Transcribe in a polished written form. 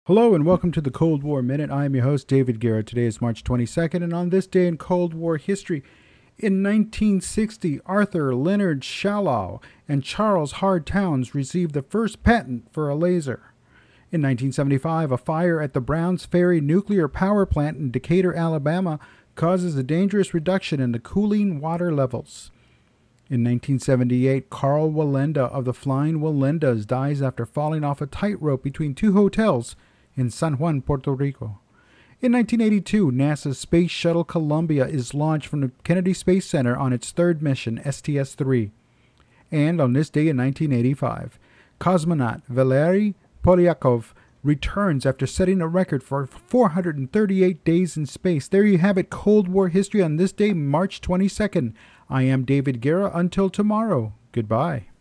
Hello and welcome to the Cold War Minute. I am your host, David Guerra. Today is March 22nd, and on this day in Cold War history, in 1960, Arthur Leonard Schawlow and Charles Hard Townes received the first patent for a laser. In 1975, a fire at the Browns Ferry nuclear power plant in Decatur, Alabama, causes a dangerous reduction in the cooling water levels. In 1978, Carl Wallenda of the Flying Wallendas dies after falling off a tightrope between two hotels in San Juan, Puerto Rico. In 1982, NASA's Space Shuttle Columbia is launched from the Kennedy Space Center on its third mission, STS-3. And on this day in 1985, cosmonaut Valery Polyakov returns after setting a record for 438 days in space. There you have it, Cold War history on this day, March 22nd. I am David Guerra. Until tomorrow, goodbye.